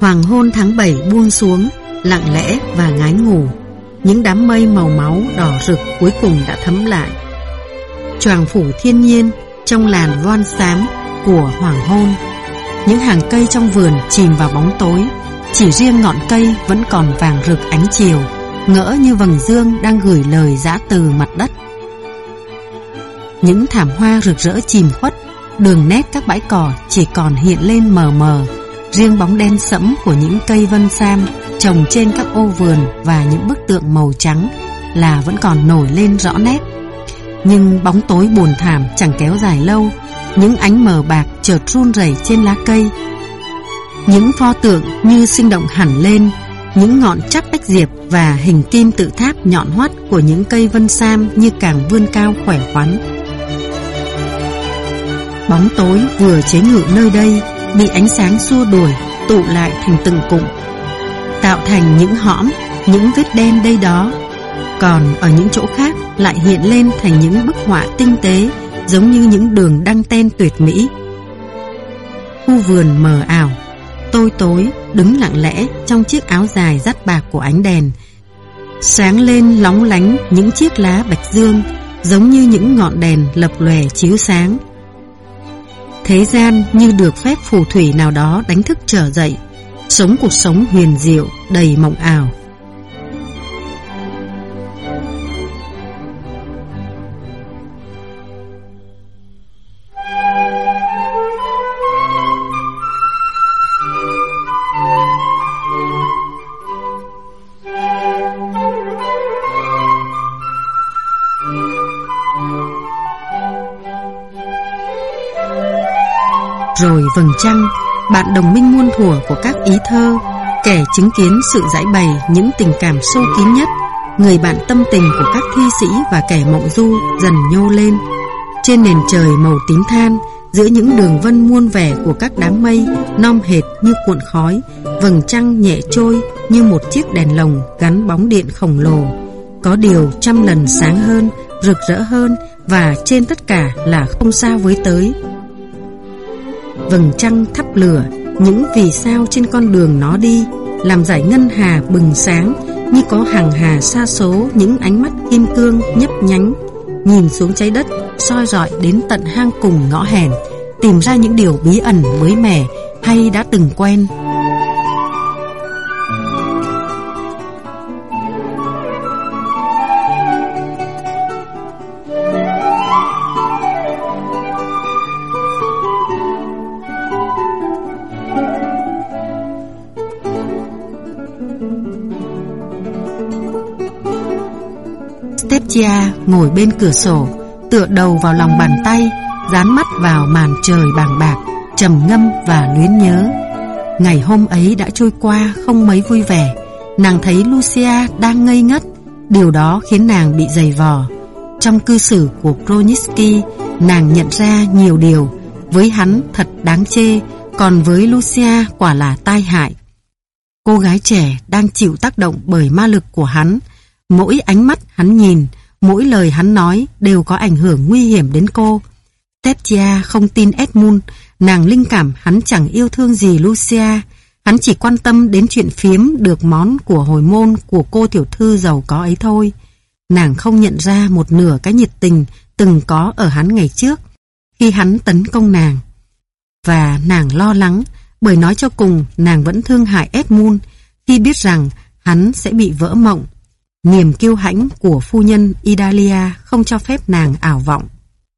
Hoàng hôn tháng 7 buông xuống, lặng lẽ và ngái ngủ. Những đám mây màu máu đỏ rực cuối cùng đã thấm lại, choàng phủ thiên nhiên trong làn voan xám của hoàng hôn. Những hàng cây trong vườn chìm vào bóng tối, chỉ riêng ngọn cây vẫn còn vàng rực ánh chiều, ngỡ như vầng dương đang gửi lời giã từ mặt đất. Những thảm hoa rực rỡ chìm khuất, đường nét các bãi cỏ chỉ còn hiện lên mờ mờ. Riêng bóng đen sẫm của những cây vân sam trồng trên các ô vườn và những bức tượng màu trắng là vẫn còn nổi lên rõ nét. Nhưng bóng tối buồn thảm chẳng kéo dài lâu. Những ánh mờ bạc chợt run rẩy trên lá cây. Những pho tượng như sinh động hẳn lên. Những ngọn chắc ếch diệp và hình kim tự tháp nhọn hoắt của những cây vân sam như càng vươn cao khỏe khoắn. Bóng tối vừa chế ngự nơi đây bị ánh sáng xua đuổi, tụ lại thành từng cụm, tạo thành những hõm, những vết đen đây đó. Còn ở những chỗ khác lại hiện lên thành những bức họa tinh tế, giống như những đường đăng ten tuyệt mỹ. Khu vườn mờ ảo, tôi tối đứng lặng lẽ trong chiếc áo dài dắt bạc của ánh đèn. Sáng lên lóng lánh những chiếc lá bạch dương, giống như những ngọn đèn lập lòe chiếu sáng. Thế gian như được phép phù thủy nào đó đánh thức trở dậy, sống cuộc sống huyền diệu đầy mộng ảo. Rồi vầng trăng, bạn đồng minh muôn thuở của các ý thơ, kẻ chứng kiến sự giải bày những tình cảm sâu kín nhất, người bạn tâm tình của các thi sĩ và kẻ mộng du dần nhô lên. Trên nền trời màu tím than, giữa những đường vân muôn vẻ của các đám mây non hệt như cuộn khói, vầng trăng nhẹ trôi như một chiếc đèn lồng gắn bóng điện khổng lồ. Có điều trăm lần sáng hơn, rực rỡ hơn, và trên tất cả là không sao với tới. Vầng trăng thắp lửa những vì sao trên con đường nó đi, làm dải ngân hà bừng sáng, như có hàng hà sa số những ánh mắt kim cương nhấp nhánh, nhìn xuống trái đất, soi rọi đến tận hang cùng ngõ hẻm, tìm ra những điều bí ẩn mới mẻ hay đã từng quen. Stepchia ngồi bên cửa sổ, tựa đầu vào lòng bàn tay, dán mắt vào màn trời bàng bạc, trầm ngâm và luyến nhớ. Ngày hôm ấy đã trôi qua không mấy vui vẻ. Nàng thấy Lucia đang ngây ngất, điều đó khiến nàng bị dày vò. Trong cư xử của Broniski, nàng nhận ra nhiều điều. Với hắn thật đáng chê, còn với Lucia quả là tai hại. Cô gái trẻ đang chịu tác động bởi ma lực của hắn. Mỗi ánh mắt hắn nhìn, mỗi lời hắn nói đều có ảnh hưởng nguy hiểm đến cô. Stepchia không tin Edmund. Nàng linh cảm hắn chẳng yêu thương gì Lucia. Hắn chỉ quan tâm đến chuyện phiếm được món của hồi môn của cô tiểu thư giàu có ấy thôi. Nàng không nhận ra một nửa cái nhiệt tình từng có ở hắn ngày trước, khi hắn tấn công nàng. Và nàng lo lắng, bởi nói cho cùng nàng vẫn thương hại Edmund khi biết rằng hắn sẽ bị vỡ mộng. Niềm kiêu hãnh của phu nhân Idalia không cho phép nàng ảo vọng.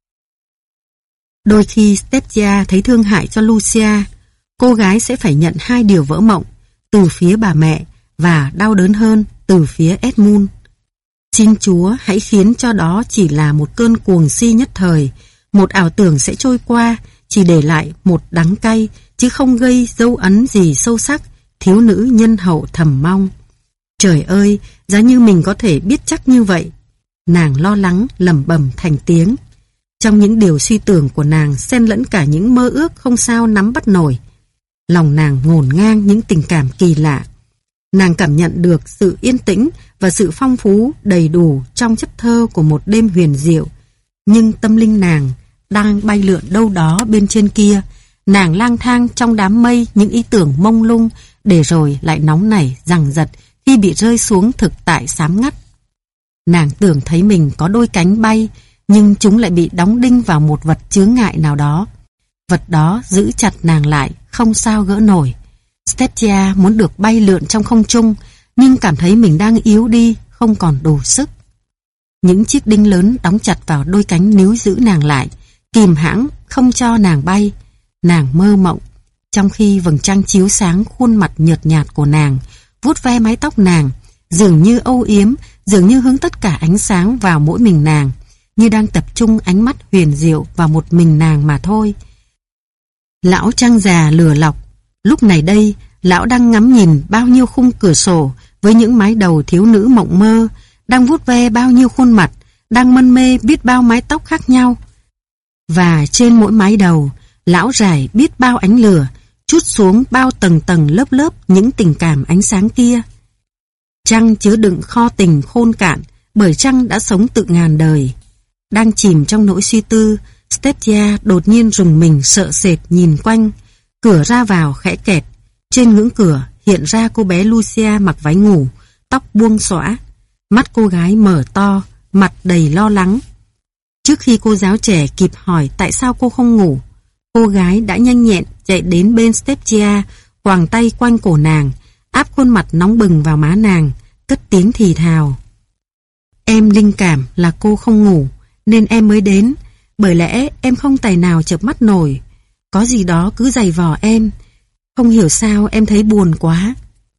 Đôi khi Stepchia thấy thương hại cho Lucia, cô gái sẽ phải nhận hai điều vỡ mộng, từ phía bà mẹ và đau đớn hơn từ phía Edmund. Xin Chúa hãy khiến cho đó chỉ là một cơn cuồng si nhất thời, một ảo tưởng sẽ trôi qua, chỉ để lại một đắng cay, chứ không gây dấu ấn gì sâu sắc, thiếu nữ nhân hậu thầm mong. Trời ơi, giá như mình có thể biết chắc như vậy. Nàng lo lắng lẩm bẩm thành tiếng. Trong những điều suy tưởng của nàng xen lẫn cả những mơ ước không sao nắm bắt nổi. Lòng nàng ngổn ngang những tình cảm kỳ lạ. Nàng cảm nhận được sự yên tĩnh và sự phong phú đầy đủ trong chất thơ của một đêm huyền diệu. Nhưng tâm linh nàng đang bay lượn đâu đó bên trên kia. Nàng lang thang trong đám mây những ý tưởng mông lung để rồi lại nóng nảy giằng giật khi bị rơi xuống thực tại xám ngắt. Nàng tưởng thấy mình có đôi cánh bay, nhưng chúng lại bị đóng đinh vào một vật chướng ngại nào đó. Vật đó giữ chặt nàng lại, không sao gỡ nổi. Steptia muốn được bay lượn trong không trung, nhưng cảm thấy mình đang yếu đi, không còn đủ sức. Những chiếc đinh lớn đóng chặt vào đôi cánh níu giữ nàng lại, kìm hãm không cho nàng bay. Nàng mơ mộng, trong khi vầng trăng chiếu sáng khuôn mặt nhợt nhạt của nàng, vuốt ve mái tóc nàng, dường như âu yếm, dường như hướng tất cả ánh sáng vào mỗi mình nàng, như đang tập trung ánh mắt huyền diệu vào một mình nàng mà thôi. Lão trăng già lừa lọc, lúc này đây, lão đang ngắm nhìn bao nhiêu khung cửa sổ với những mái đầu thiếu nữ mộng mơ, đang vuốt ve bao nhiêu khuôn mặt, đang mân mê biết bao mái tóc khác nhau. Và trên mỗi mái đầu, lão rải biết bao ánh lửa, trút xuống bao tầng tầng lớp lớp những tình cảm ánh sáng kia. Trăng chứa đựng kho tình khôn cạn, bởi trăng đã sống tự ngàn đời. Đang chìm trong nỗi suy tư, Steptia đột nhiên rùng mình sợ sệt nhìn quanh. Cửa ra vào khẽ kẹt. Trên ngưỡng cửa hiện ra cô bé Lucia mặc váy ngủ, tóc buông xõa. Mắt cô gái mở to, mặt đầy lo lắng. Trước khi cô giáo trẻ kịp hỏi tại sao cô không ngủ, cô gái đã nhanh nhẹn chạy đến bên Steptia, quàng tay quanh cổ nàng, áp khuôn mặt nóng bừng vào má nàng, cất tiếng thì thào. Em linh cảm là cô không ngủ, nên em mới đến, bởi lẽ em không tài nào chợp mắt nổi. Có gì đó cứ giày vò em, không hiểu sao em thấy buồn quá.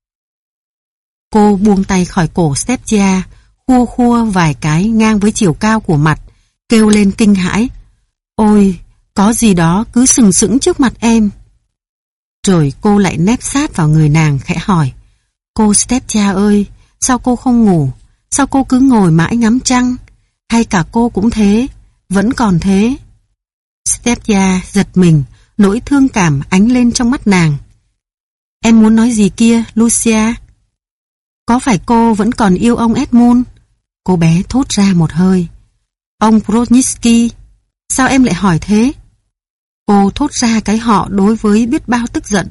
Cô buông tay khỏi cổ Steptia, khua khua vài cái ngang với chiều cao của mặt, kêu lên kinh hãi. Ôi, có gì đó cứ sừng sững trước mặt em. Rồi cô lại nép sát vào người nàng khẽ hỏi. Cô Steptia ơi, sao cô không ngủ? Sao cô cứ ngồi mãi ngắm trăng? Hay cả cô cũng thế? Vẫn còn thế? Steptia giật mình, nỗi thương cảm ánh lên trong mắt nàng. Em muốn nói gì kia, Lucia? Có phải cô vẫn còn yêu ông Edmund? Cô bé thốt ra một hơi. Ông Broniski, sao em lại hỏi thế? Cô thốt ra cái họ đối với biết bao tức giận.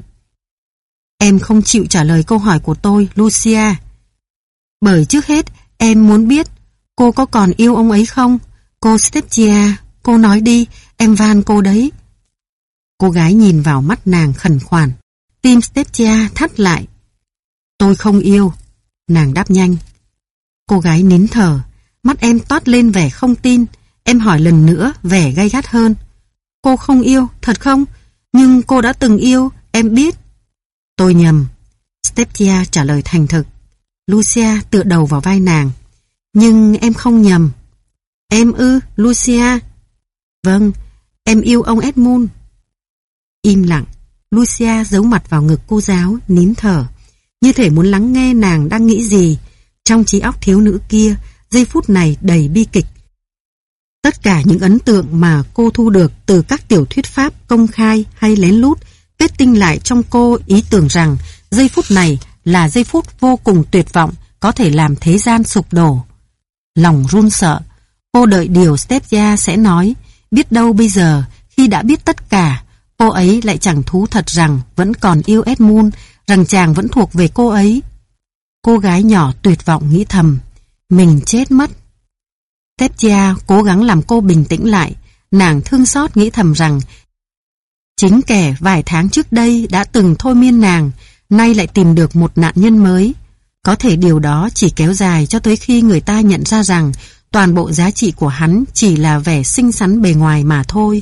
Em không chịu trả lời câu hỏi của tôi, Lucia. Bởi trước hết, em muốn biết cô có còn yêu ông ấy không? Cô Steptia, cô nói đi, em van cô đấy. Cô gái nhìn vào mắt nàng khẩn khoản. Tim Steptia thắt lại. Tôi không yêu. Nàng đáp nhanh. Cô gái nín thở. Mắt em toát lên vẻ không tin. Em hỏi lần nữa, vẻ gay gắt hơn. Cô không yêu, thật không? Nhưng cô đã từng yêu, em biết. Tôi nhầm. Steptia trả lời thành thực. Lucia tựa đầu vào vai nàng. Nhưng em không nhầm. Em ư, Lucia? Vâng, em yêu ông Edmund. Im lặng, Lucia giấu mặt vào ngực cô giáo, nín thở, như thể muốn lắng nghe nàng đang nghĩ gì. Trong trí óc thiếu nữ kia, giây phút này đầy bi kịch. Tất cả những ấn tượng mà cô thu được từ các tiểu thuyết Pháp công khai hay lén lút kết tinh lại trong cô ý tưởng rằng giây phút này là giây phút vô cùng tuyệt vọng, có thể làm thế gian sụp đổ. Lòng run sợ, cô đợi điều Steptia sẽ nói. Biết đâu bây giờ, khi đã biết tất cả, cô ấy lại chẳng thú thật rằng vẫn còn yêu Edmund, rằng chàng vẫn thuộc về cô ấy. Cô gái nhỏ tuyệt vọng nghĩ thầm, mình chết mất. Steptia cố gắng làm cô bình tĩnh lại. Nàng thương xót nghĩ thầm rằng chính kẻ vài tháng trước đây đã từng thôi miên nàng, nay lại tìm được một nạn nhân mới. Có thể điều đó chỉ kéo dài cho tới khi người ta nhận ra rằng toàn bộ giá trị của hắn chỉ là vẻ xinh xắn bề ngoài mà thôi.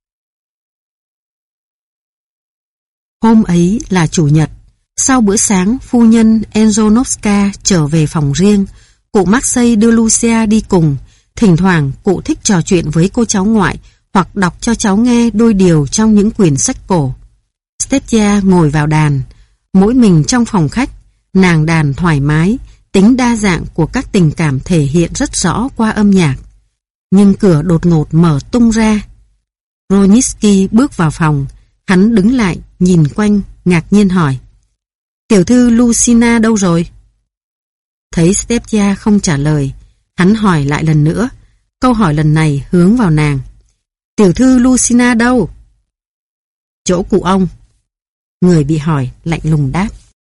Hôm ấy là Chủ nhật. Sau bữa sáng, phu nhân Enzonovska trở về phòng riêng. Cụ Maxey đưa Lucia đi cùng. Thỉnh thoảng, cụ thích trò chuyện với cô cháu ngoại hoặc đọc cho cháu nghe đôi điều trong những quyển sách cổ. Steptia ngồi vào đàn. Mỗi mình trong phòng khách, nàng đàn thoải mái, tính đa dạng của các tình cảm thể hiện rất rõ qua âm nhạc. Nhưng cửa đột ngột mở tung ra. Broniski bước vào phòng. Hắn đứng lại, nhìn quanh, ngạc nhiên hỏi. Tiểu thư Lucina đâu rồi? Thấy Steptia không trả lời, hắn hỏi lại lần nữa. Câu hỏi lần này hướng vào nàng. Tiểu thư Lucina đâu? Chỗ cụ ông. Người bị hỏi lạnh lùng đáp.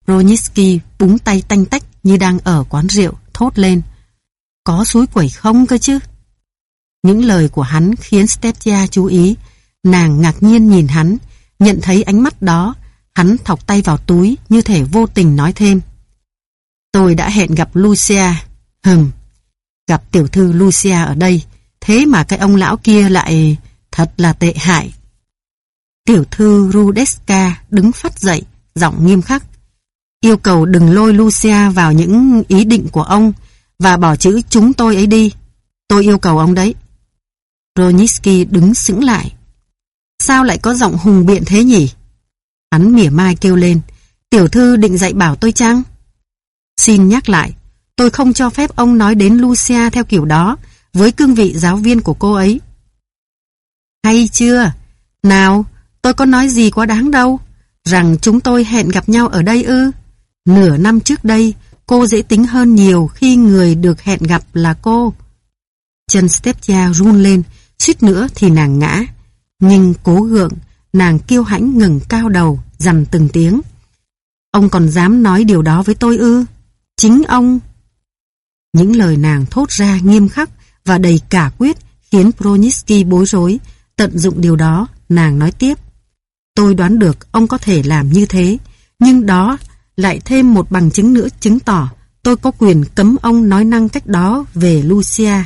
Broniski búng tay tanh tách như đang ở quán rượu, thốt lên. Có suối quẩy không cơ chứ? Những lời của hắn khiến Steptia chú ý. Nàng ngạc nhiên nhìn hắn, nhận thấy ánh mắt đó. Hắn thọc tay vào túi như thể vô tình nói thêm. Tôi đã hẹn gặp Lucia. Gặp tiểu thư Lucia ở đây. Thế mà cái ông lão kia lại thật là tệ hại. Tiểu thư Rudeska đứng phắt dậy, giọng nghiêm khắc. Yêu cầu đừng lôi Lucia vào những ý định của ông và bỏ chữ chúng tôi ấy đi. Tôi yêu cầu ông đấy. Broniski đứng sững lại. Sao lại có giọng hùng biện thế nhỉ? Hắn mỉa mai kêu lên. Tiểu thư định dạy bảo tôi chăng? Xin nhắc lại, tôi không cho phép ông nói đến Lucia theo kiểu đó với cương vị giáo viên của cô ấy. Hay chưa? Nào, tôi có nói gì quá đáng đâu. Rằng chúng tôi hẹn gặp nhau ở đây ư? Nửa năm trước đây, cô dễ tính hơn nhiều khi người được hẹn gặp là cô. Chân Steptia run lên, suýt nữa thì nàng ngã. Nhưng cố gượng, nàng kiêu hãnh ngẩng cao đầu, dằn từng tiếng. Ông còn dám nói điều đó với tôi ư? Chính ông. Những lời nàng thốt ra nghiêm khắc và đầy cả quyết khiến Broniski bối rối. Tận dụng điều đó, nàng nói tiếp. Tôi đoán được ông có thể làm như thế, nhưng đó lại thêm một bằng chứng nữa chứng tỏ tôi có quyền cấm ông nói năng cách đó về Lucia.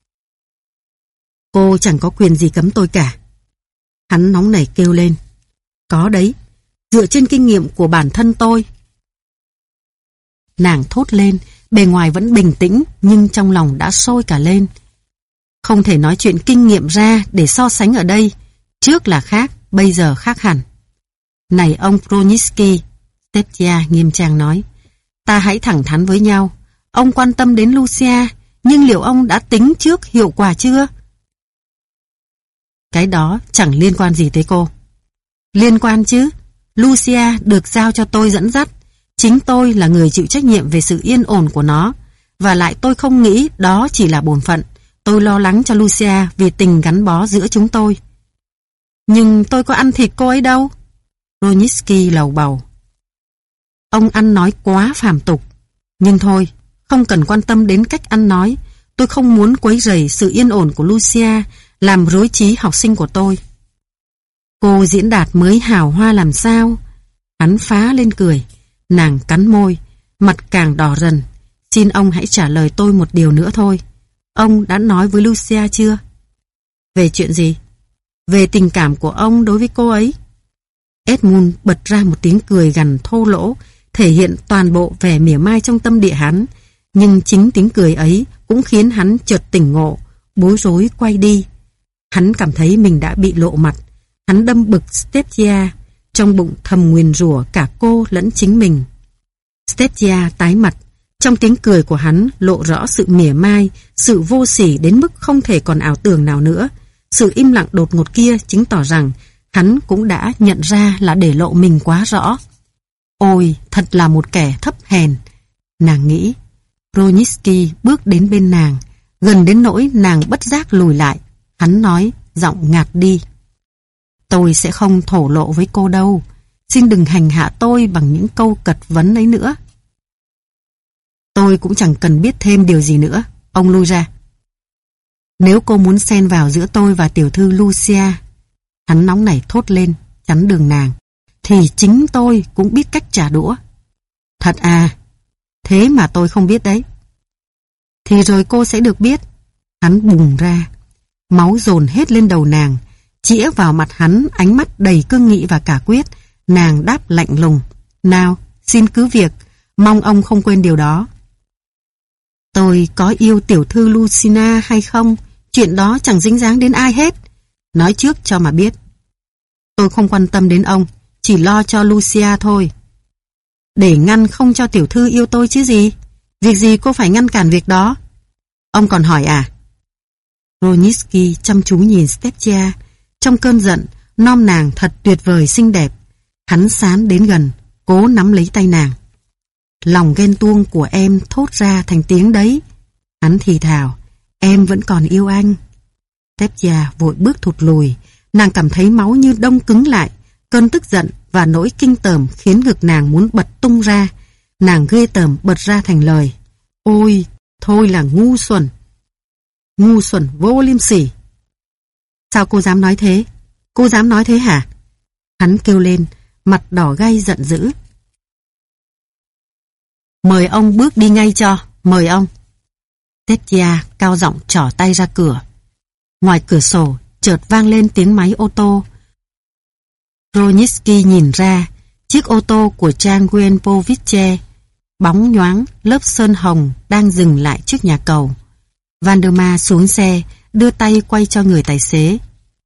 Cô chẳng có quyền gì cấm tôi cả. Hắn nóng nảy kêu lên. Có đấy, dựa trên kinh nghiệm của bản thân tôi. Nàng thốt lên, bề ngoài vẫn bình tĩnh nhưng trong lòng đã sôi cả lên. Không thể nói chuyện kinh nghiệm ra để so sánh ở đây. Trước là khác, bây giờ khác hẳn. Này ông Broniski, Steptia nghiêm trang nói. Ta hãy thẳng thắn với nhau. Ông quan tâm đến Lucia, nhưng liệu ông đã tính trước hiệu quả chưa? Cái đó chẳng liên quan gì tới cô. Liên quan chứ. Lucia được giao cho tôi dẫn dắt. Chính tôi là người chịu trách nhiệm về sự yên ổn của nó. Và lại tôi không nghĩ đó chỉ là bổn phận. Tôi lo lắng cho Lucia vì tình gắn bó giữa chúng tôi. Nhưng tôi có ăn thịt cô ấy đâu. Broniski lầu bầu. Ông ăn nói quá phàm tục. Nhưng thôi, không cần quan tâm đến cách ăn nói. Tôi không muốn quấy rầy sự yên ổn của Lucia, làm rối trí học sinh của tôi. Cô diễn đạt mới hào hoa làm sao? Hắn phá lên cười. Nàng cắn môi, mặt càng đỏ dần. Xin ông hãy trả lời tôi một điều nữa thôi. Ông đã nói với Lucia chưa? Về chuyện gì? Về tình cảm của ông đối với cô ấy. Edmund bật ra một tiếng cười gằn thô lỗ, thể hiện toàn bộ vẻ mỉa mai trong tâm địa hắn. Nhưng chính tiếng cười ấy cũng khiến hắn chợt tỉnh ngộ, bối rối quay đi. Hắn cảm thấy mình đã bị lộ mặt. Hắn đâm bực Steptia, trong bụng thầm nguyền rủa cả cô lẫn chính mình. Steptia tái mặt. Trong tiếng cười của hắn lộ rõ sự mỉa mai, sự vô sỉ đến mức không thể còn ảo tưởng nào nữa. Sự im lặng đột ngột kia chứng tỏ rằng hắn cũng đã nhận ra là để lộ mình quá rõ. Ôi, thật là một kẻ thấp hèn. Nàng nghĩ. Broniski bước đến bên nàng, gần đến nỗi nàng bất giác lùi lại. Hắn nói, giọng ngạt đi. Tôi sẽ không thổ lộ với cô đâu. Xin đừng hành hạ tôi bằng những câu cật vấn ấy nữa. Tôi cũng chẳng cần biết thêm điều gì nữa. Ông lui ra. Nếu cô muốn xen vào giữa tôi và tiểu thư Lucia, hắn nóng nảy thốt lên, chắn đường nàng, thì chính tôi cũng biết cách trả đũa. Thật à? Thế mà tôi không biết đấy. Thì rồi cô sẽ được biết. Hắn bùng ra. Máu dồn hết lên đầu nàng, chĩa vào mặt hắn ánh mắt đầy cương nghị và cả quyết. Nàng đáp lạnh lùng. Nào, xin cứ việc, mong ông không quên điều đó. Tôi có yêu tiểu thư Lucina hay không, chuyện đó chẳng dính dáng đến ai hết. Nói trước cho mà biết. Tôi không quan tâm đến ông, chỉ lo cho Lucia thôi. Để ngăn không cho tiểu thư yêu tôi chứ gì. Việc gì cô phải ngăn cản việc đó? Ông còn hỏi à? Broniski chăm chú nhìn Steptia. Trong cơn giận, nom nàng thật tuyệt vời xinh đẹp. Hắn sán đến gần, cố nắm lấy tay nàng. Lòng ghen tuông của em thốt ra thành tiếng đấy. Hắn thì thào, em vẫn còn yêu anh. Steptia vội bước thụt lùi. Nàng cảm thấy máu như đông cứng lại. Cơn tức giận và nỗi kinh tởm khiến ngực nàng muốn bật tung ra. Nàng ghê tởm bật ra thành lời. Ôi, thôi là ngu xuẩn. Ngu xuẩn vô liêm sỉ. Sao cô dám nói thế? Cô dám nói thế hả? Hắn kêu lên, mặt đỏ gay giận dữ. Mời ông bước đi ngay cho, mời ông. Stepchia cao giọng trỏ tay ra cửa. Ngoài cửa sổ, chợt vang lên tiếng máy ô tô. Broniski nhìn ra, chiếc ô tô của Trang Wenpovice, bóng nhoáng, lớp sơn hồng đang dừng lại trước nhà cầu. Valdemar xuống xe, đưa tay quay cho người tài xế.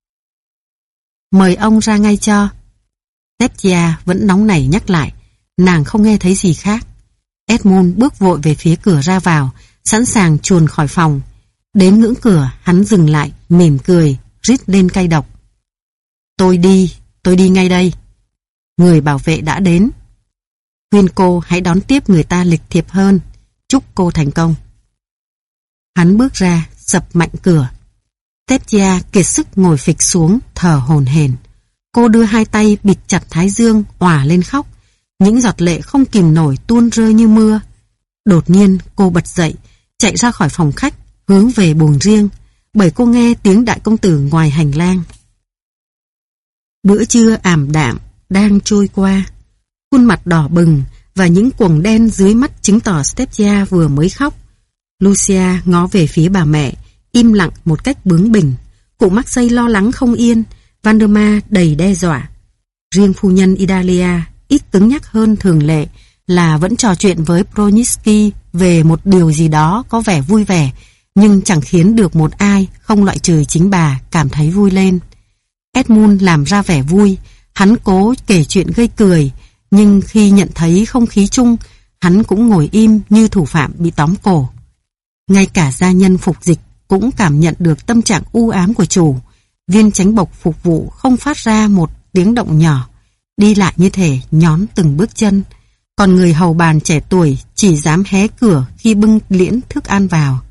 Mời ông ra ngay cho. Stepchia vẫn nóng nảy nhắc lại, nàng không nghe thấy gì khác. Edmund bước vội về phía cửa ra vào, sẵn sàng chuồn khỏi phòng. Đến ngưỡng cửa, hắn dừng lại, mỉm cười, rít lên cay độc. Tôi đi ngay đây. Người bảo vệ đã đến. Khuyên cô hãy đón tiếp người ta lịch thiệp hơn. Chúc cô thành công. Hắn bước ra, sập mạnh cửa. Stepchia kiệt sức ngồi phịch xuống, thở hổn hển. Cô đưa hai tay bịt chặt thái dương, òa lên khóc. Những giọt lệ không kìm nổi tuôn rơi như mưa. Đột nhiên cô bật dậy, chạy ra khỏi phòng khách, hướng về buồng riêng, bởi cô nghe tiếng đại công tử ngoài hành lang. Bữa trưa ảm đạm đang trôi qua. Khuôn mặt đỏ bừng và những quầng đen dưới mắt chứng tỏ Stepchia vừa mới khóc. Lucia ngó về phía bà mẹ, im lặng một cách bướng bỉnh. Cụ Maxey lo lắng không yên, Valdemar đầy đe dọa. Riêng phu nhân Idalia ít cứng nhắc hơn thường lệ, là vẫn trò chuyện với Broniski về một điều gì đó có vẻ vui vẻ, nhưng chẳng khiến được một ai, không loại trừ chính bà, cảm thấy vui lên. Edmund làm ra vẻ vui, hắn cố kể chuyện gây cười, nhưng khi nhận thấy không khí chung, hắn cũng ngồi im như thủ phạm bị tóm cổ. Ngay cả gia nhân phục dịch cũng cảm nhận được tâm trạng u ám của chủ. Viên chánh bộc phục vụ không phát ra một tiếng động nhỏ, đi lại như thể nhón từng bước chân. Còn người hầu bàn trẻ tuổi chỉ dám hé cửa khi bưng liễn thức ăn vào.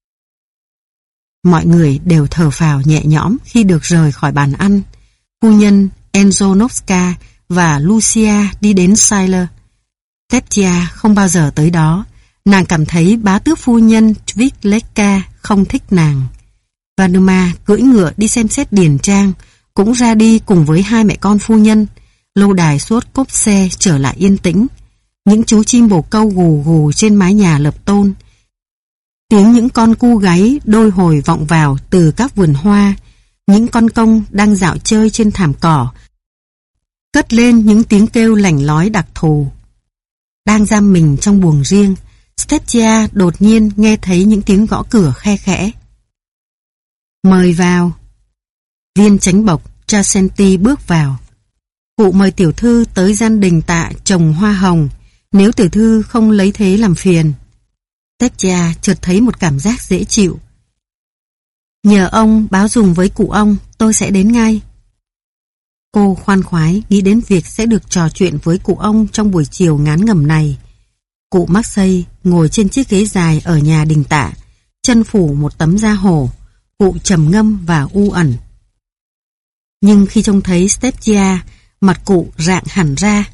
Mọi người đều thở phào nhẹ nhõm khi được rời khỏi bàn ăn. Phu nhân Enzonovska và Lucia đi đến Sailer. Stepchia không bao giờ tới đó. Nàng cảm thấy bá tước phu nhân Tvitleka không thích nàng. Valdemar cưỡi ngựa đi xem xét điền trang, cũng ra đi cùng với hai mẹ con phu nhân. Lâu đài suốt cốp xe trở lại yên tĩnh. Những chú chim bồ câu gù gù trên mái nhà lập tôn. Tiếng những con cu gáy đôi hồi vọng vào từ các vườn hoa. Những con công đang dạo chơi trên thảm cỏ cất lên những tiếng kêu lảnh lói đặc thù. Đang giam mình trong buồng riêng, Stepchia đột nhiên nghe thấy những tiếng gõ cửa khe khẽ. Mời vào. Viên chánh bộc Chasenti bước vào. Cụ mời tiểu thư tới gian đình tạ trồng hoa hồng, nếu tiểu thư không lấy thế làm phiền. Stepchia chợt thấy một cảm giác dễ chịu. Nhờ ông báo dùng với cụ ông, tôi sẽ đến ngay. Cô khoan khoái nghĩ đến việc sẽ được trò chuyện với cụ ông trong buổi chiều ngán ngẩm này. Cụ Maxey ngồi trên chiếc ghế dài ở nhà đình tạ, chân phủ một tấm da hổ. Cụ trầm ngâm và u ẩn. Nhưng khi trông thấy Stepchia, mặt cụ rạng hẳn ra.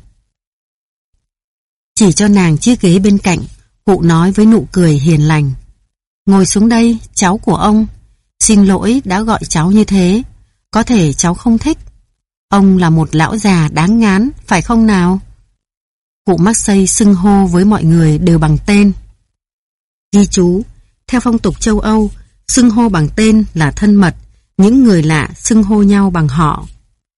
Chỉ cho nàng chiếc ghế bên cạnh, cụ nói với nụ cười hiền lành. Ngồi xuống đây, cháu của ông. Xin lỗi đã gọi cháu như thế. Có thể cháu không thích. Ông là một lão già đáng ngán, phải không nào? Cụ Maxey xưng hô với mọi người đều bằng tên. Ghi chú, theo phong tục châu Âu, xưng hô bằng tên là thân mật, những người lạ xưng hô nhau bằng họ.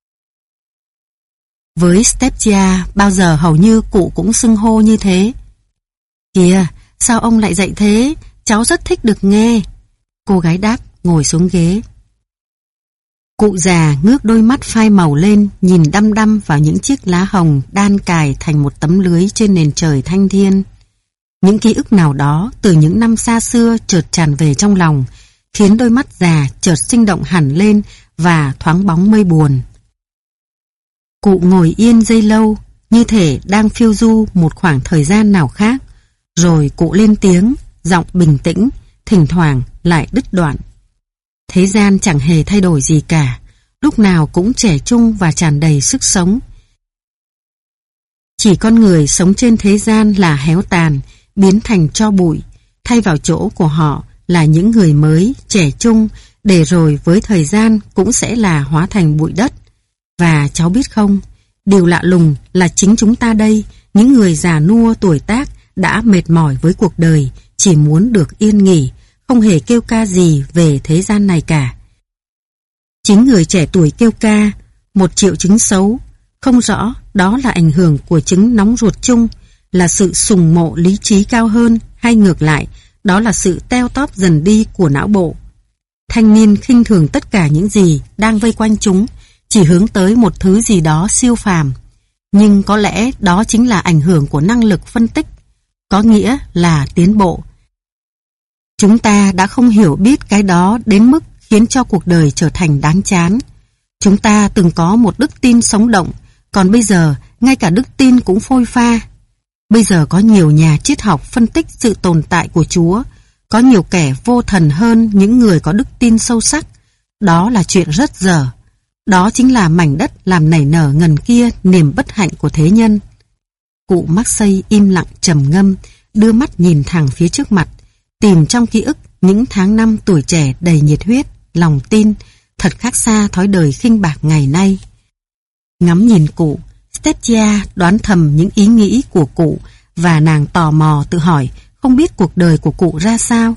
Với Stepchia, bao giờ hầu như cụ cũng xưng hô như thế. Kìa, sao ông lại dạy thế? Cháu rất thích được nghe. Cô gái đáp, ngồi xuống ghế. Cụ già ngước đôi mắt phai màu lên, nhìn đăm đăm vào những chiếc lá hồng đan cài thành một tấm lưới trên nền trời thanh thiên. Những ký ức nào đó từ những năm xa xưa chợt tràn về trong lòng, khiến đôi mắt già chợt sinh động hẳn lên và thoáng bóng mây buồn. Cụ ngồi yên giây lâu, như thể đang phiêu du một khoảng thời gian nào khác, rồi cụ lên tiếng, giọng bình tĩnh, thỉnh thoảng lại đứt đoạn. Thế gian chẳng hề thay đổi gì cả, lúc nào cũng trẻ trung và tràn đầy sức sống. Chỉ con người sống trên thế gian là héo tàn, biến thành tro bụi, thay vào chỗ của họ là những người mới, trẻ trung, để rồi với thời gian cũng sẽ là hóa thành bụi đất. Và cháu biết không, điều lạ lùng là chính chúng ta đây, những người già nua tuổi tác đã mệt mỏi với cuộc đời, chỉ muốn được yên nghỉ, không hề kêu ca gì về thế gian này cả. Chính người trẻ tuổi kêu ca, một triệu chứng xấu, không rõ đó là ảnh hưởng của chứng nóng ruột chung, là sự sùng mộ lý trí cao hơn, hay ngược lại, đó là sự teo tóp dần đi của não bộ. Thanh niên khinh thường tất cả những gì đang vây quanh chúng, chỉ hướng tới một thứ gì đó siêu phàm. Nhưng có lẽ đó chính là ảnh hưởng của năng lực phân tích, có nghĩa là tiến bộ. Chúng ta đã không hiểu biết cái đó đến mức khiến cho cuộc đời trở thành đáng chán. Chúng ta từng có một đức tin sống động, còn bây giờ ngay cả đức tin cũng phôi pha. Bây giờ có nhiều nhà triết học phân tích sự tồn tại của Chúa, có nhiều kẻ vô thần hơn những người có đức tin sâu sắc. Đó là chuyện rất dở. Đó chính là mảnh đất làm nảy nở ngần kia niềm bất hạnh của thế nhân. Cụ Marseille im lặng trầm ngâm, đưa mắt nhìn thẳng phía trước mặt, tìm trong ký ức những tháng năm tuổi trẻ đầy nhiệt huyết, lòng tin, thật khác xa thói đời khinh bạc ngày nay. Ngắm nhìn cụ, Steptia đoán thầm những ý nghĩ của cụ và nàng tò mò tự hỏi không biết cuộc đời của cụ ra sao.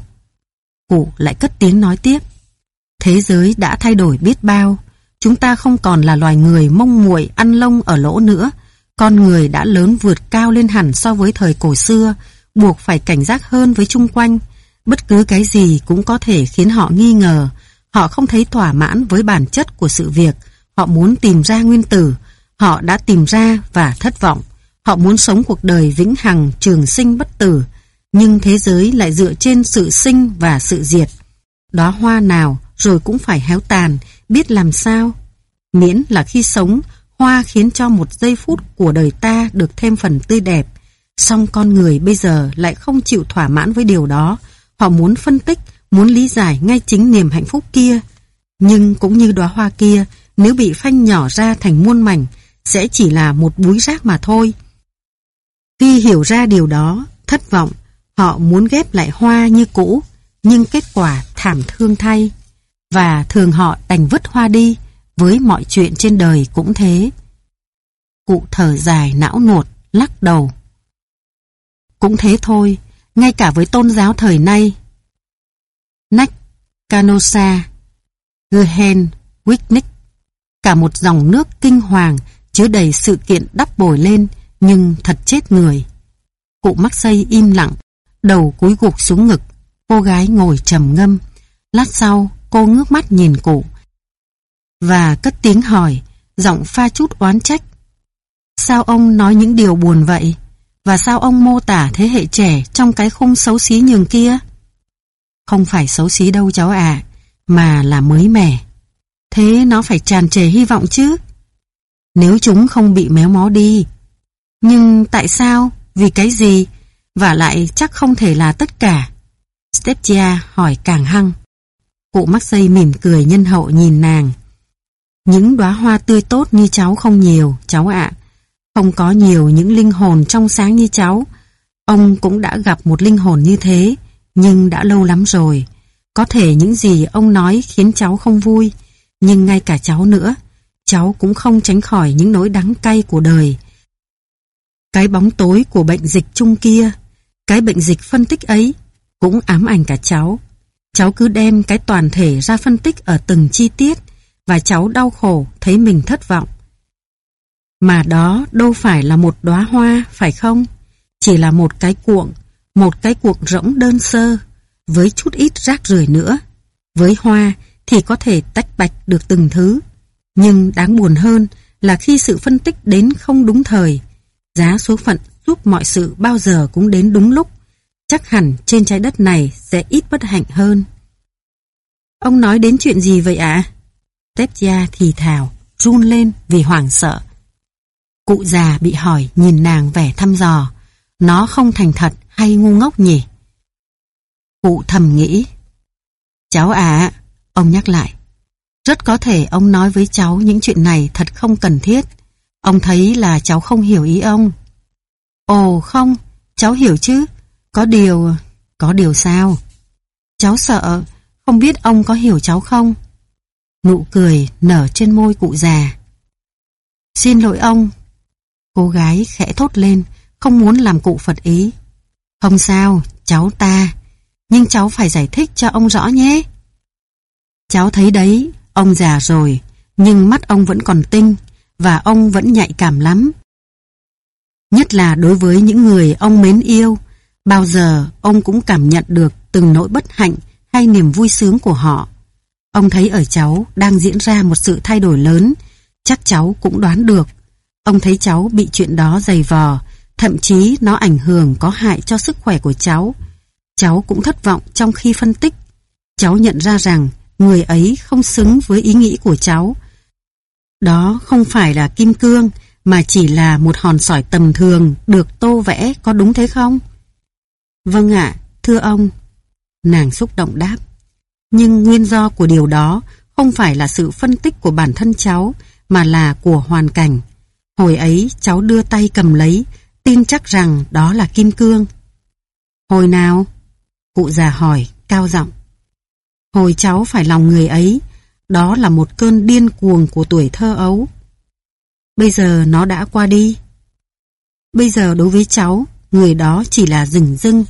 Cụ lại cất tiếng nói tiếp. Thế giới đã thay đổi biết bao. Chúng ta không còn là loài người mông muội ăn lông ở lỗ nữa. Con người đã lớn vượt cao lên hẳn so với thời cổ xưa, buộc phải cảnh giác hơn với chung quanh. Bất cứ cái gì cũng có thể khiến họ nghi ngờ. Họ không thấy thỏa mãn với bản chất của sự việc. Họ muốn tìm ra nguyên tử. Họ đã tìm ra và thất vọng. Họ muốn sống cuộc đời vĩnh hằng, trường sinh bất tử. Nhưng thế giới lại dựa trên sự sinh và sự diệt. Đóa hoa nào rồi cũng phải héo tàn, biết làm sao. Miễn là khi sống, hoa khiến cho một giây phút của đời ta được thêm phần tươi đẹp. Song con người bây giờ lại không chịu thỏa mãn với điều đó. Họ muốn phân tích, muốn lý giải ngay chính niềm hạnh phúc kia. Nhưng cũng như đóa hoa kia, nếu bị phanh nhỏ ra thành muôn mảnh, sẽ chỉ là một búi rác mà thôi. Khi hiểu ra điều đó, thất vọng, họ muốn ghép lại hoa như cũ, nhưng kết quả thảm thương thay. Và thường họ đành vứt hoa đi, với mọi chuyện trên đời cũng thế. Cụ thở dài não nuột, lắc đầu. Cũng thế thôi, ngay cả với tôn giáo thời nay. Nách, Canossa, Gehen, Wicknick, cả một dòng nước kinh hoàng chứa đầy sự kiện đắp bồi lên, nhưng thật chết người. Cụ Marseille im lặng, đầu cúi gục xuống ngực, cô gái ngồi trầm ngâm. Lát sau, cô ngước mắt nhìn cụ và cất tiếng hỏi, giọng pha chút oán trách. Sao ông nói những điều buồn vậy? Và sao ông mô tả thế hệ trẻ trong cái khung xấu xí nhường kia? Không phải xấu xí đâu cháu ạ, mà là mới mẻ. Thế nó phải tràn trề hy vọng chứ. Nếu chúng không bị méo mó đi. Nhưng tại sao? Vì cái gì? Và lại chắc không thể là tất cả. Steptia hỏi càng hăng. Cụ Marseille mỉm cười nhân hậu nhìn nàng. Những đóa hoa tươi tốt như cháu không nhiều, cháu ạ. Không có nhiều những linh hồn trong sáng như cháu. Ông cũng đã gặp một linh hồn như thế, nhưng đã lâu lắm rồi. Có thể những gì ông nói khiến cháu không vui, nhưng ngay cả cháu nữa, cháu cũng không tránh khỏi những nỗi đắng cay của đời. Cái bóng tối của bệnh dịch chung kia, cái bệnh dịch phân tích ấy, cũng ám ảnh cả cháu. Cháu cứ đem cái toàn thể ra phân tích ở từng chi tiết, và cháu đau khổ thấy mình thất vọng. Mà đó đâu phải là một đóa hoa, phải không? Chỉ là một cái cuộn rỗng đơn sơ, với chút ít rác rưởi nữa. Với hoa thì có thể tách bạch được từng thứ. Nhưng đáng buồn hơn là khi sự phân tích đến không đúng thời, giá số phận giúp mọi sự bao giờ cũng đến đúng lúc, chắc hẳn trên trái đất này sẽ ít bất hạnh hơn. Ông nói đến chuyện gì vậy ạ? Steptia thì thào, run lên vì hoảng sợ. Cụ già bị hỏi nhìn nàng vẻ thăm dò. Nó không thành thật hay ngu ngốc nhỉ? Cụ thầm nghĩ. Cháu ạ, ông nhắc lại. Rất có thể ông nói với cháu những chuyện này thật không cần thiết. Ông thấy là cháu không hiểu ý ông. Ồ không, cháu hiểu chứ. Có điều sao? Cháu sợ, không biết ông có hiểu cháu không? Nụ cười nở trên môi cụ già. Xin lỗi ông. Cô gái khẽ thốt lên, không muốn làm cụ phật ý. Không sao, cháu ta. Nhưng cháu phải giải thích cho ông rõ nhé. Cháu thấy đấy, ông già rồi, nhưng mắt ông vẫn còn tinh, và ông vẫn nhạy cảm lắm. Nhất là đối với những người ông mến yêu, bao giờ ông cũng cảm nhận được từng nỗi bất hạnh hay niềm vui sướng của họ. Ông thấy ở cháu đang diễn ra một sự thay đổi lớn, chắc cháu cũng đoán được. Ông thấy cháu bị chuyện đó giày vò, thậm chí nó ảnh hưởng có hại cho sức khỏe của cháu. Cháu cũng thất vọng trong khi phân tích. Cháu nhận ra rằng người ấy không xứng với ý nghĩ của cháu. Đó không phải là kim cương, mà chỉ là một hòn sỏi tầm thường được tô vẽ, có đúng thế không? Vâng ạ, thưa ông. Nàng xúc động đáp. Nhưng nguyên do của điều đó không phải là sự phân tích của bản thân cháu, mà là của hoàn cảnh. Hồi ấy cháu đưa tay cầm lấy, tin chắc rằng đó là kim cương. Hồi nào? Cụ già hỏi, cao giọng. Hồi cháu phải lòng người ấy, đó là một cơn điên cuồng của tuổi thơ ấu. Bây giờ nó đã qua đi. Bây giờ đối với cháu, người đó chỉ là dửng dưng.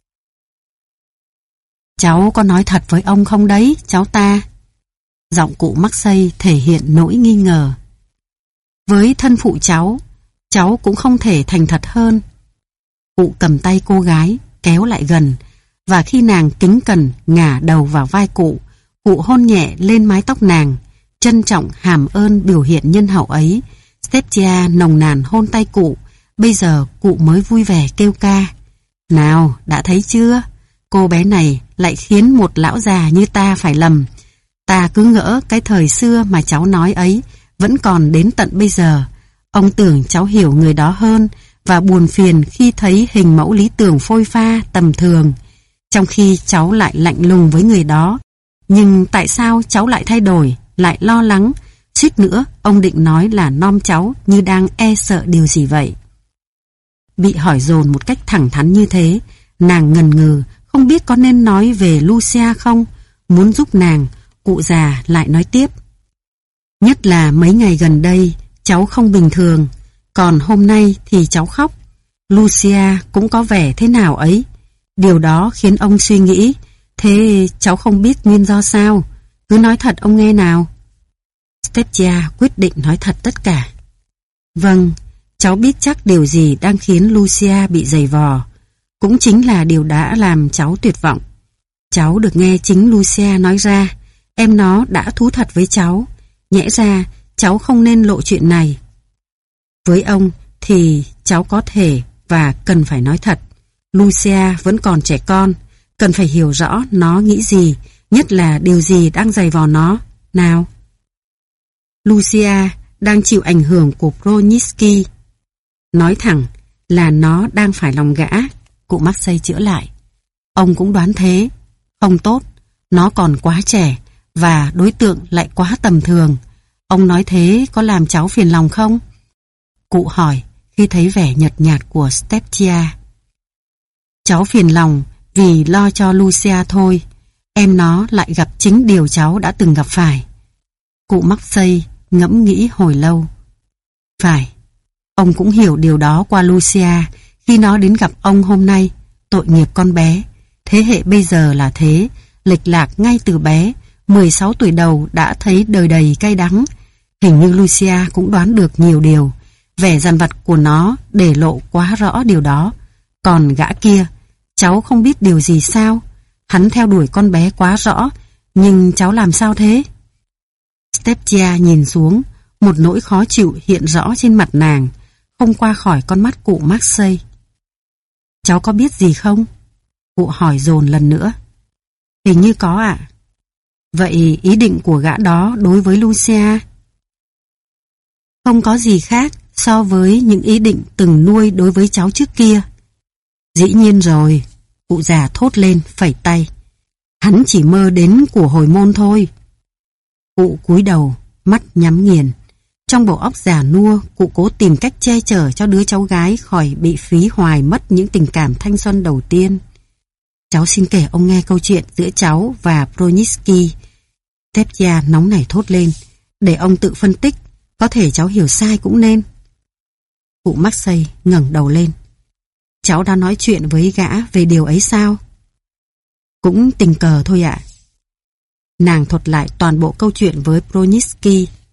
Cháu có nói thật với ông không đấy, cháu ta? Giọng cụ Maxey thể hiện nỗi nghi ngờ. Với thân phụ cháu cũng không thể thành thật hơn. Cụ cầm tay cô gái, kéo lại gần, và khi nàng kính cẩn ngả đầu vào vai cụ hôn nhẹ lên mái tóc nàng, trân trọng hàm ơn biểu hiện nhân hậu ấy. Stepchia nồng nàn hôn tay cụ. Bây giờ cụ mới vui vẻ kêu ca. Nào, đã thấy chưa? Cô bé này lại khiến một lão già như ta phải lầm. Ta cứ ngỡ cái thời xưa mà cháu nói ấy vẫn còn đến tận bây giờ. Ông tưởng cháu hiểu người đó hơn và buồn phiền khi thấy hình mẫu lý tưởng phôi pha tầm thường, trong khi cháu lại lạnh lùng với người đó. Nhưng tại sao cháu lại thay đổi, lại lo lắng? Suýt nữa ông định nói là nom cháu như đang e sợ điều gì vậy. Bị hỏi dồn một cách thẳng thắn như thế, nàng ngần ngừ, không biết có nên nói về Lucia không. Muốn giúp nàng, cụ già lại nói tiếp. Nhất là mấy ngày gần đây, cháu không bình thường. Còn hôm nay thì cháu khóc. Lucia cũng có vẻ thế nào ấy. Điều đó khiến ông suy nghĩ. Thế cháu không biết nguyên do sao? Cứ nói thật ông nghe nào. Stepchia quyết định nói thật tất cả. Vâng, cháu biết chắc điều gì đang khiến Lucia bị giày vò. Cũng chính là điều đã làm cháu tuyệt vọng. Cháu được nghe chính Lucia nói ra. Em nó đã thú thật với cháu. Nhẽ ra cháu không nên lộ chuyện này. Với ông thì cháu có thể và cần phải nói thật. Lucia vẫn còn trẻ con, cần phải hiểu rõ nó nghĩ gì, nhất là điều gì đang giày vò nó. Nào. Lucia đang chịu ảnh hưởng của Broniski. Nói thẳng là nó đang phải lòng gã. Cụ Maxey chữa lại. Ông cũng đoán thế. Không tốt, nó còn quá trẻ và đối tượng lại quá tầm thường. Ông nói thế có làm cháu phiền lòng không? Cụ hỏi khi thấy vẻ nhợt nhạt của Stepchia. Cháu phiền lòng vì lo cho Lucia thôi. Em nó lại gặp chính điều cháu đã từng gặp phải. Cụ Maxey ngẫm nghĩ hồi lâu. Phải, ông cũng hiểu điều đó qua Lucia khi nó đến gặp ông hôm nay. Tội nghiệp con bé. Thế hệ bây giờ là thế, lệch lạc ngay từ bé. 16 tuổi đầu đã thấy đời đầy cay đắng. Hình như Lucia cũng đoán được nhiều điều. Vẻ dằn vặt của nó để lộ quá rõ điều đó. Còn gã kia, cháu không biết điều gì sao? Hắn theo đuổi con bé quá rõ, nhưng cháu làm sao thế? Stepchia nhìn xuống, một nỗi khó chịu hiện rõ trên mặt nàng, không qua khỏi con mắt cụ Maxey. Cháu có biết gì không? Cụ hỏi dồn lần nữa. Hình như có ạ. Vậy ý định của gã đó đối với Lucia? Không có gì khác so với những ý định từng nuôi đối với cháu trước kia. Dĩ nhiên rồi, cụ già thốt lên phẩy tay. Hắn chỉ mơ đến của hồi môn thôi. Cụ cúi đầu, mắt nhắm nghiền. Trong bộ óc già nua, cụ cố tìm cách che chở cho đứa cháu gái khỏi bị phí hoài mất những tình cảm thanh xuân đầu tiên. Cháu xin kể ông nghe câu chuyện giữa cháu và Broniski. Stepia nóng nảy thốt lên. Để ông tự phân tích, có thể cháu hiểu sai cũng nên. Cụ Maxey ngẩng đầu lên. Cháu đã nói chuyện với gã về điều ấy sao? Cũng tình cờ thôi ạ. Nàng thuật lại toàn bộ câu chuyện với Broniski.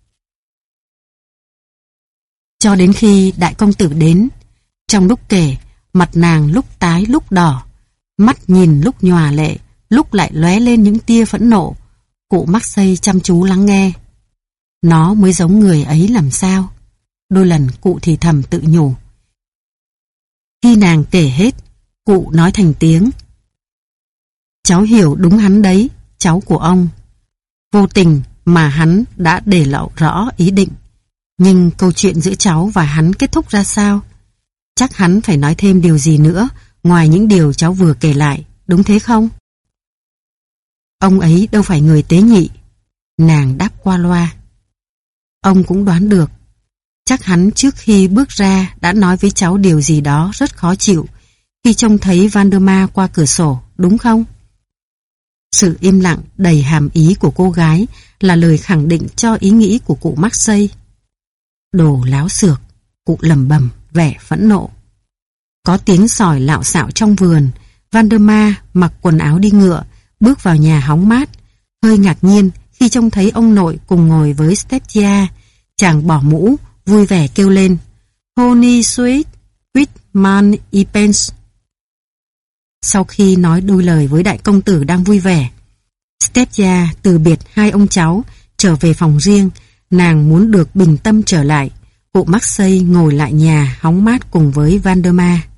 Cho đến khi đại công tử đến, trong lúc kể, mặt nàng lúc tái lúc đỏ, mắt nhìn lúc nhòa lệ, lúc lại lóe lên những tia phẫn nộ. Cụ Maxey chăm chú lắng nghe. Nó mới giống người ấy làm sao? Đôi lần cụ thì thầm tự nhủ. Khi nàng kể hết, cụ nói thành tiếng. Cháu hiểu đúng hắn đấy, cháu của ông. Vô tình mà hắn đã để lộ rõ ý định. Nhưng câu chuyện giữa cháu và hắn kết thúc ra sao? Chắc hắn phải nói thêm điều gì nữa ngoài những điều cháu vừa kể lại, đúng thế không? Ông ấy đâu phải người tế nhị. Nàng đáp qua loa. Ông cũng đoán được. Chắc hắn trước khi bước ra đã nói với cháu điều gì đó rất khó chịu khi trông thấy Valdemar qua cửa sổ, đúng không? Sự im lặng đầy hàm ý của cô gái là lời khẳng định cho ý nghĩ của cụ Maxey. Đồ láo xược, cụ lẩm bẩm vẻ phẫn nộ. Có tiếng sỏi lạo xạo trong vườn. Valdemar mặc quần áo đi ngựa, bước vào nhà hóng mát. Hơi ngạc nhiên khi trông thấy ông nội cùng ngồi với Stepia. Chàng bỏ mũ, vui vẻ kêu lên. Honey sweet, with man ipens. Sau khi nói đôi lời với đại công tử đang vui vẻ, Stepia từ biệt hai ông cháu, trở về phòng riêng. Nàng muốn được bình tâm trở lại. Cụ Maxey ngồi lại nhà hóng mát cùng với Valdemar.